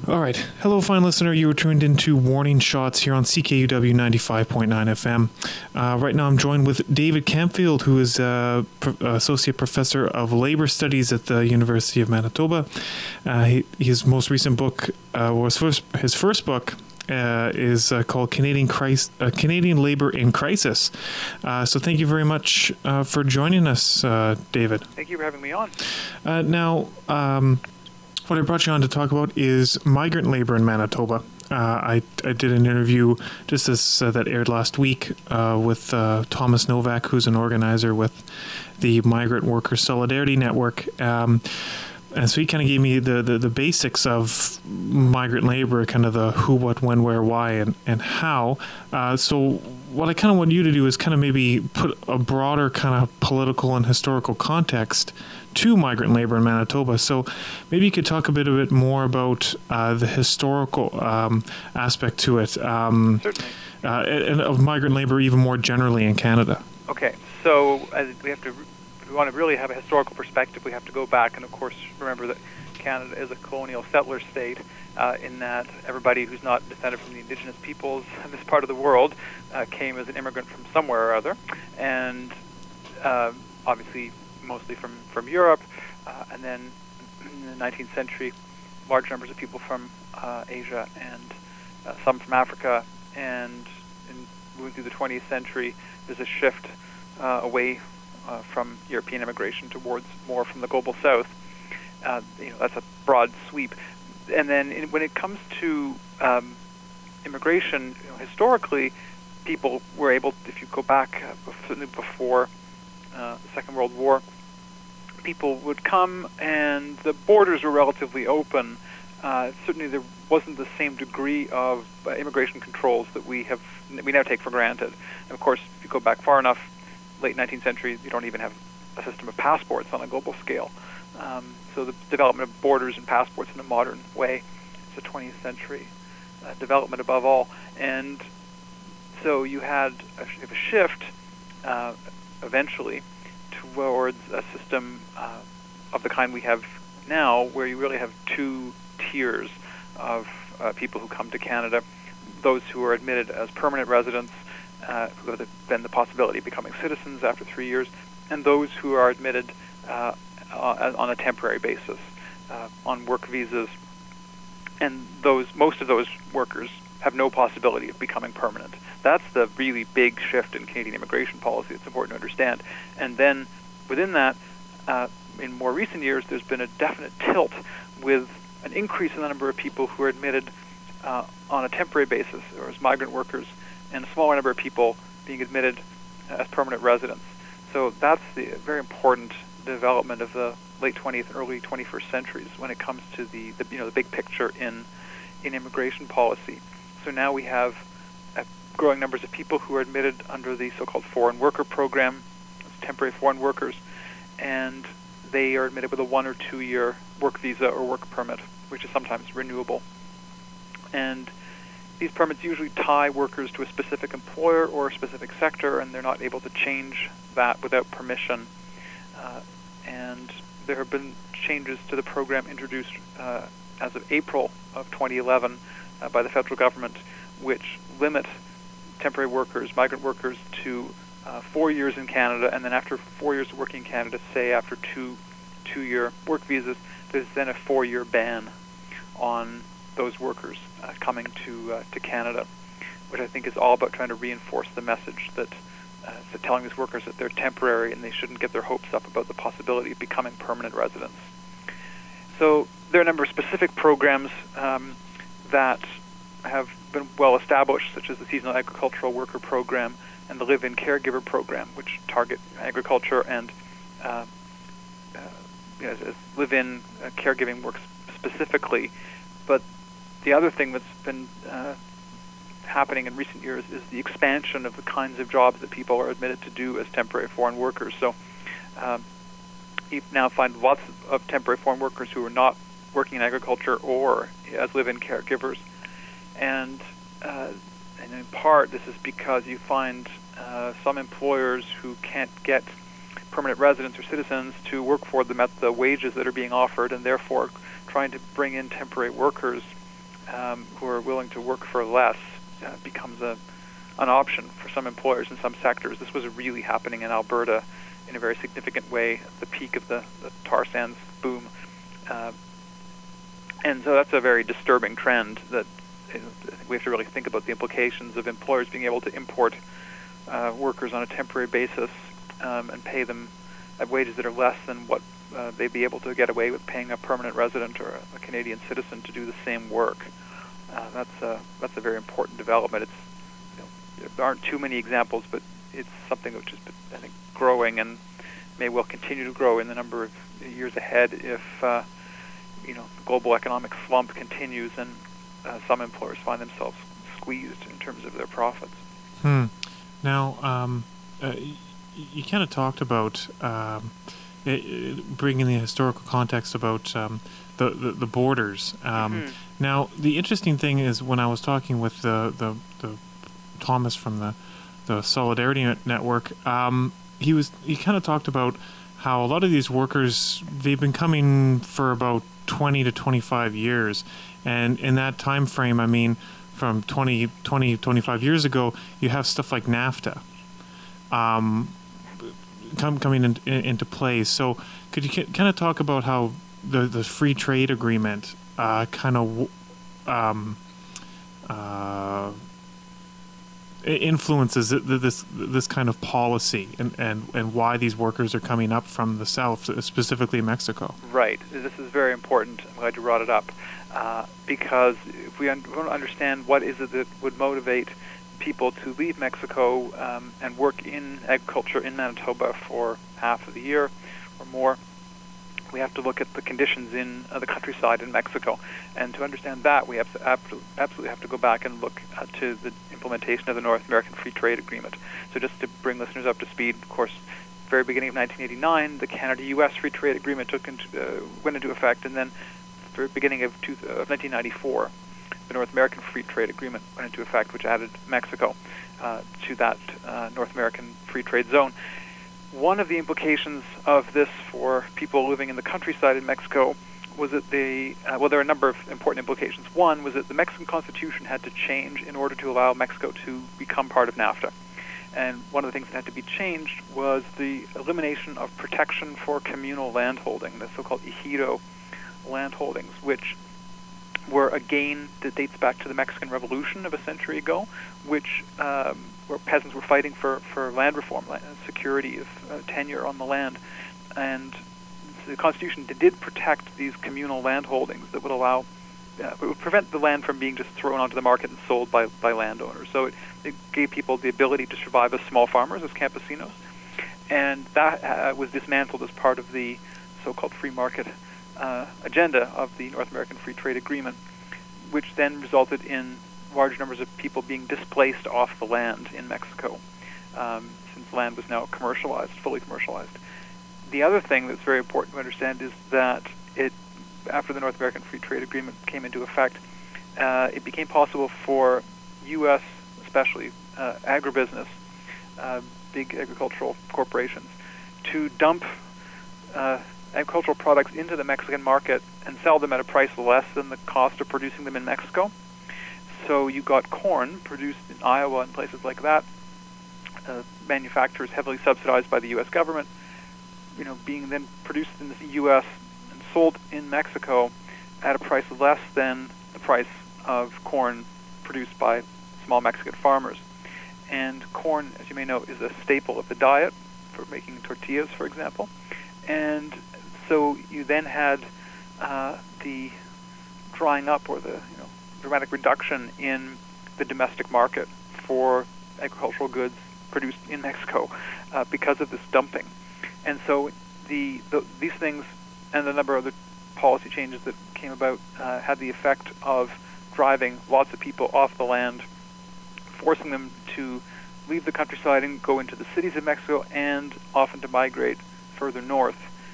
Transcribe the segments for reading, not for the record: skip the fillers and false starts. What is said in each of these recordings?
All right. Hello, fine listener. You were tuned into Warning Shots here on CKUW 95.9 FM. Right now I'm joined with David Campfield, who is Associate Professor of Labor Studies at the University of Manitoba. His most recent book, his first book, is called Canadian Labor in Crisis. So thank you very much for joining us, David. Thank you for having me on. Now, what I brought you on to talk about is migrant labor in Manitoba. I did an interview just that aired last week with Thomas Novak, who's an organizer with the Migrant Workers Solidarity Network. And so he kind of gave me the basics of migrant labor, kind of the who, what, when, where, why, and how. So what I kind of want you to do is kind of maybe put a broader kind of political and historical context to migrant labor in Manitoba. So maybe you could talk a bit more about the historical aspect to it. Certainly. And of migrant labor even more generally in Canada. Okay, so if we want to really have a historical perspective, we have to go back and, of course, remember that Canada is a colonial settler state in that everybody who's not descended from the indigenous peoples in this part of the world came as an immigrant from somewhere or other, and obviously mostly from Europe, and then in the 19th century, large numbers of people from Asia and some from Africa, and in moving through the 20th century, there's a shift away from European immigration towards more from the global south. That's a broad sweep. And then when it comes to immigration, historically, people were able, if you go back certainly before the Second World War, people would come and the borders were relatively open. Certainly there wasn't the same degree of immigration controls that we now take for granted. And of course, if you go back far enough, late 19th century, you don't even have a system of passports on a global scale. So the development of borders and passports in a modern way is a 20th century development above all. And so you had a shift eventually towards a system of the kind we have now, where you really have two tiers of people who come to Canada: those who are admitted as permanent residents, who have then the possibility of becoming citizens after 3 years, and those who are admitted on a temporary basis on work visas. And most of those workers have no possibility of becoming permanent. That's the really big shift in Canadian immigration policy. It's important to understand. And then within that, in more recent years, there's been a definite tilt with an increase in the number of people who are admitted on a temporary basis or as migrant workers, and a smaller number of people being admitted as permanent residents. So that's the very important development of the late 20th and early 21st centuries when it comes to the big picture in immigration policy. So now we have growing numbers of people who are admitted under the so-called foreign worker program, temporary foreign workers, and they are admitted with a 1 or 2 year work visa or work permit, which is sometimes renewable. And these permits usually tie workers to a specific employer or a specific sector, and they're not able to change that without permission. And there have been changes to the program introduced as of April of 2011 by the federal government, which limit temporary workers, migrant workers, to 4 years in Canada, and then after 4 years of working in Canada, say after two-year work visas, there's then a 4-year ban on those workers coming to Canada, which I think is all about trying to reinforce the message that telling these workers that they're temporary and they shouldn't get their hopes up about the possibility of becoming permanent residents. So there are a number of specific programs that have been well established, such as the Seasonal Agricultural Worker Program and the Live-In Caregiver Program, which target agriculture and live-in caregiving works specifically. But the other thing that's been happening in recent years is the expansion of the kinds of jobs that people are admitted to do as temporary foreign workers. So you now find lots of temporary foreign workers who are not working in agriculture or as live-in caregivers. And in part, this is because you find some employers who can't get permanent residents or citizens to work for them at the wages that are being offered, and therefore trying to bring in temporary workers who are willing to work for less becomes an option for some employers in some sectors. This was really happening in Alberta in a very significant way at the peak of the tar sands boom. And so that's a very disturbing trend that we have to really think about the implications of employers being able to import workers on a temporary basis and pay them at wages that are less than what they'd be able to get away with paying a permanent resident or a Canadian citizen to do the same work. That's a very important development. There aren't too many examples, but it's something which is, I think, growing and may well continue to grow in the number of years ahead if the global economic slump continues and some employers find themselves squeezed in terms of their profits. Now, you kind of talked about bringing the historical context about the borders. Now, the interesting thing is when I was talking with the Thomas from the Solidarity Network, he kind of talked about how a lot of these workers, they've been coming for about 20 to 25 years, and in that time frame, I mean, from 25 years ago, you have stuff like NAFTA coming into play. So could you kind of talk about how the free trade agreement kind of influences this kind of policy and why these workers are coming up from the south, specifically Mexico? Right. This is very important. I'm glad you brought it up because if we want to understand what is it that would motivate people to leave Mexico and work in agriculture in Manitoba for half of the year or more, we have to look at the conditions in the countryside in Mexico. And to understand that, we have to absolutely have to go back and look to the implementation of the North American Free Trade Agreement. So just to bring listeners up to speed, of course, very beginning of 1989, the Canada-U.S. Free Trade Agreement went into effect, and then very beginning of 1994, the North American Free Trade Agreement went into effect, which added Mexico to that North American Free Trade Zone. One of the implications of this for people living in the countryside in Mexico was that there are a number of important implications. One was that the Mexican Constitution had to change in order to allow Mexico to become part of NAFTA. And one of the things that had to be changed was the elimination of protection for communal landholding, the so-called ejido landholdings, which were a gain that dates back to the Mexican Revolution of a century ago, which where peasants were fighting for land reform, security of tenure on the land. And the Constitution did protect these communal land holdings that would allow, it would prevent the land from being just thrown onto the market and sold by landowners. So it gave people the ability to survive as small farmers, as campesinos. And that was dismantled as part of the so-called free market agenda of the North American Free Trade Agreement, which then resulted in large numbers of people being displaced off the land in Mexico, since land was now fully commercialized. The other thing that's very important to understand is that after the North American Free Trade Agreement came into effect, it became possible for U.S., especially agribusiness, big agricultural corporations, to dump agricultural products into the Mexican market and sell them at a price less than the cost of producing them in Mexico. So you got corn produced in Iowa and places like that, manufacturers heavily subsidized by the U.S. government, being then produced in the U.S. and sold in Mexico at a price less than the price of corn produced by small Mexican farmers. And corn, as you may know, is a staple of the diet for making tortillas, for example. And so you then had the drying up or the dramatic reduction in the domestic market for agricultural goods produced in Mexico because of this dumping. And so these things and a number of other policy changes that came about had the effect of driving lots of people off the land, forcing them to leave the countryside and go into the cities of Mexico, and often to migrate further north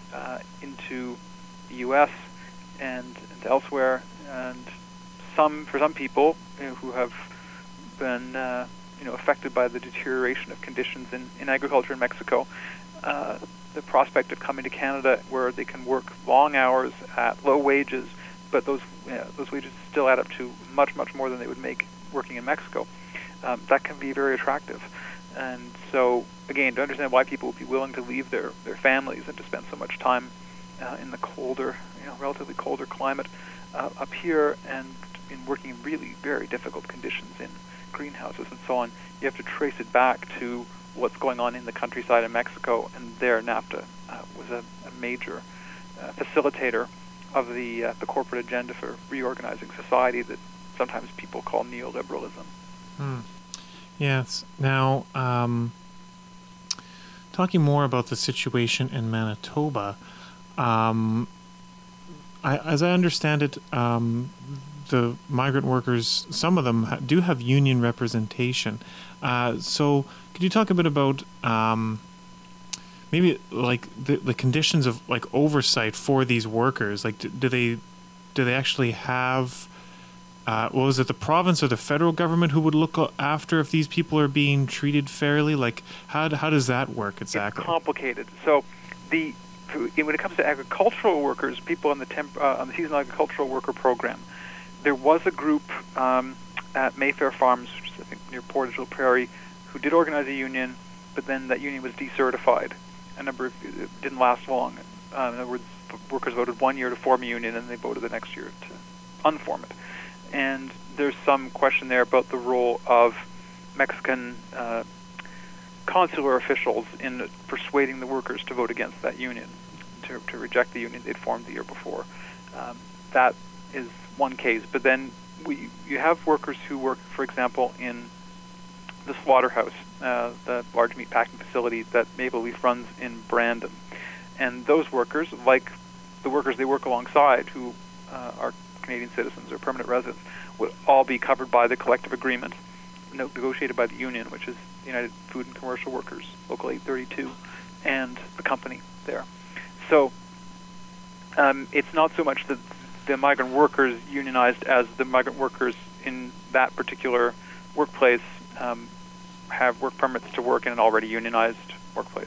into the U.S. and elsewhere. And for some people who have been affected by the deterioration of conditions in agriculture in Mexico, the prospect of coming to Canada where they can work long hours at low wages, but those wages still add up to much, much more than they would make working in Mexico. That can be very attractive. And so, again, to understand why people would be willing to leave their families and to spend so much time in the colder, relatively colder climate up here and in working in really very difficult conditions in greenhouses and so on, you have to trace it back to what's going on in the countryside in Mexico, and there NAFTA was a major facilitator of the corporate agenda for reorganizing society that sometimes people call neoliberalism. Yes. Now, talking more about the situation in Manitoba, as I understand it, the migrant workers, some of them do have union representation. So could you talk a bit about maybe like the conditions of like oversight for these workers? Like, do they actually have? Was it the province or the federal government who would look after if these people are being treated fairly? Like, how does that work exactly? It's complicated. So, when it comes to agricultural workers, people on the seasonal agricultural worker program, there was a group at Mayfair Farms, which is I think near Portage la Prairie, who did organize a union, but then that union was decertified. It didn't last long. In other words, workers voted 1 year to form a union, and they voted the next year to unform it. And there's some question there about the role of Mexican consular officials in persuading the workers to vote against that union, to reject the union they'd formed the year before. That is one case. But then you have workers who work, for example, in the slaughterhouse, the large meat packing facility that Maple Leaf runs in Brandon. And those workers, like the workers they work alongside, who are Canadian citizens or permanent residents, would all be covered by the collective agreement negotiated by the union, which is the United Food and Commercial Workers, Local 832, and the company there. So it's not so much that the migrant workers unionized as the migrant workers in that particular workplace have work permits to work in an already unionized workplace.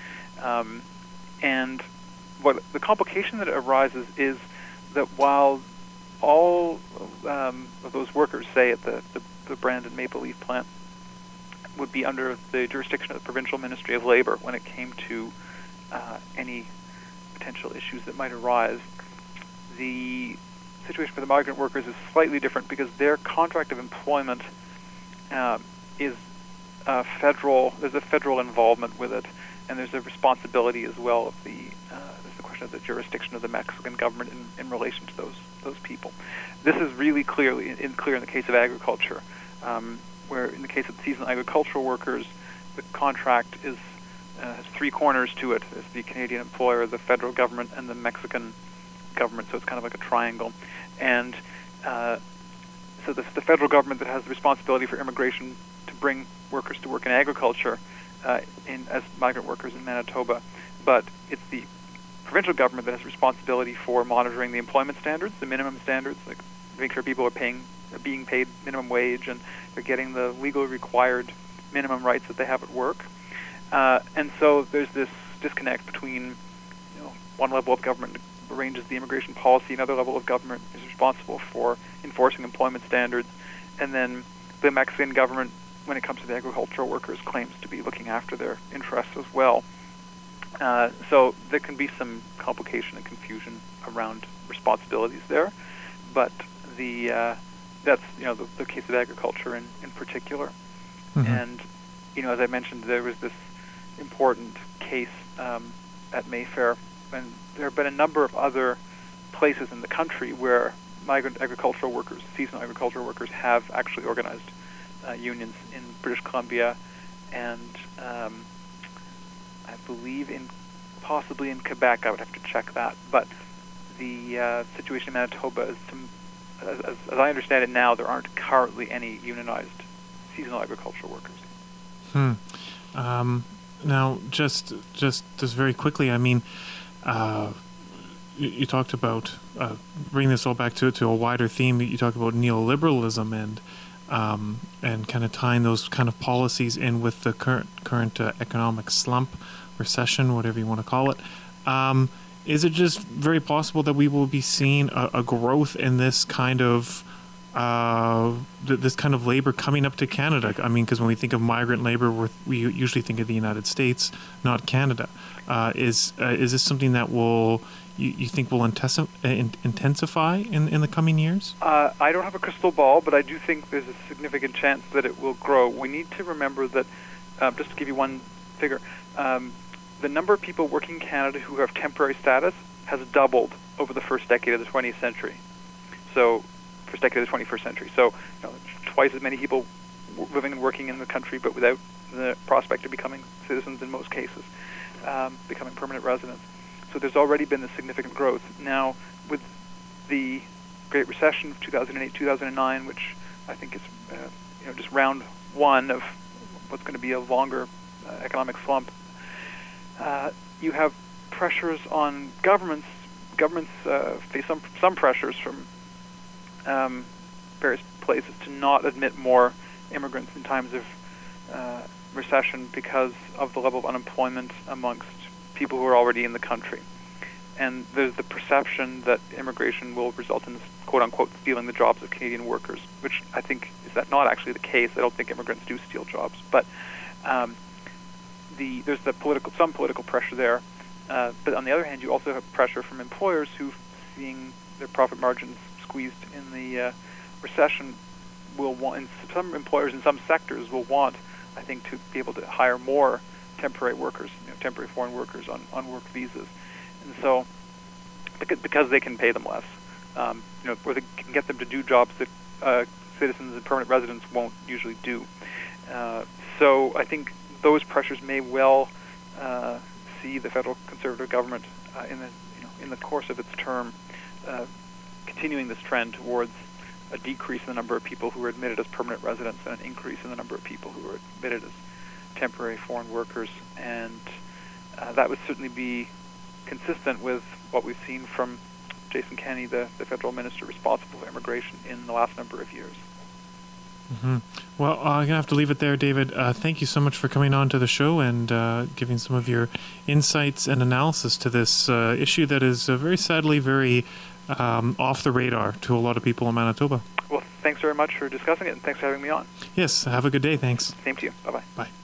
And what the complication that arises is that while all of those workers, say at the Brandon Maple Leaf plant, would be under the jurisdiction of the Provincial Ministry of Labour when it came to any potential issues that might arise, the situation for the migrant workers is slightly different because their contract of employment is federal. There's a federal involvement with it, and there's a responsibility as well of there's the question of the jurisdiction of the Mexican government in relation to those people. This is really clear in the case of agriculture, where in the case of the seasonal agricultural workers, the contract has three corners to it. There's the Canadian employer, the federal government, and the Mexican government, so it's kind of like a triangle. And so the federal government that has the responsibility for immigration to bring workers to work in agriculture as migrant workers in Manitoba, but it's the provincial government that has responsibility for monitoring the employment standards, the minimum standards, like making sure people are being paid minimum wage and they're getting the legally required minimum rights that they have at work. And so there's this disconnect between one level of government arranges the immigration policy, another level of government is responsible for enforcing employment standards, and then the Mexican government, when it comes to the agricultural workers, claims to be looking after their interests as well. So there can be some complication and confusion around responsibilities there, but that's the case of agriculture in particular. Mm-hmm. And as I mentioned, there was this important case at Mayfair, and there have been a number of other places in the country where migrant agricultural workers, seasonal agricultural workers, have actually organized unions in British Columbia, and I believe possibly in Quebec. I would have to check that. But the situation in Manitoba is, as I understand it now, there aren't currently any unionized seasonal agricultural workers. Now, just very quickly, I mean, you talked about bringing this all back to a wider theme. You talked about neoliberalism and kind of tying those kind of policies in with the current economic slump, recession, whatever you want to call it. is it just very possible that we will be seeing a growth in this kind of labor coming up to Canada? I mean, because when we think of migrant labor, we usually think of the United States, not Canada. Is this something that you think will intensify in the coming years? I don't have a crystal ball, but I do think there's a significant chance that it will grow. We need to remember that, just to give you one figure, the number of people working in Canada who have temporary status has doubled over the first decade of the 20th century. So, first decade of the 21st century. So, twice as many people living and working in the country, but without the prospect of becoming citizens in most cases, becoming permanent residents. So there's already been a significant growth. Now, with the Great Recession of 2008-2009, which I think is just round one of what's going to be a longer economic slump, you have pressures on governments. Governments face some pressures from various places to not admit more immigrants in times of recession because of the level of unemployment amongst people who are already in the country. And there's the perception that immigration will result in, quote-unquote, stealing the jobs of Canadian workers, which I think is that not actually the case. I don't think immigrants do steal jobs. But there's some political pressure there. But on the other hand, you also have pressure from employers who, seeing their profit margins squeezed in the recession, will want, and some employers in some sectors will want, I think, to be able to hire more temporary workers, temporary foreign workers on work visas. And so, because they can pay them less, or they can get them to do jobs that citizens and permanent residents won't usually do. So I think those pressures may well see the federal Conservative government in the course of its term continuing this trend towards a decrease in the number of people who are admitted as permanent residents and an increase in the number of people who are admitted as temporary foreign workers. And that would certainly be consistent with what we've seen from Jason Kenney, the federal minister responsible for immigration in the last number of years. Mm-hmm. Well, I'm going to have to leave it there, David. Thank you so much for coming on to the show and giving some of your insights and analysis to this issue that is very sadly very off the radar to a lot of people in Manitoba. Well, thanks very much for discussing it, and thanks for having me on. Yes, have a good day. Thanks. Same to you. Bye-bye. Bye.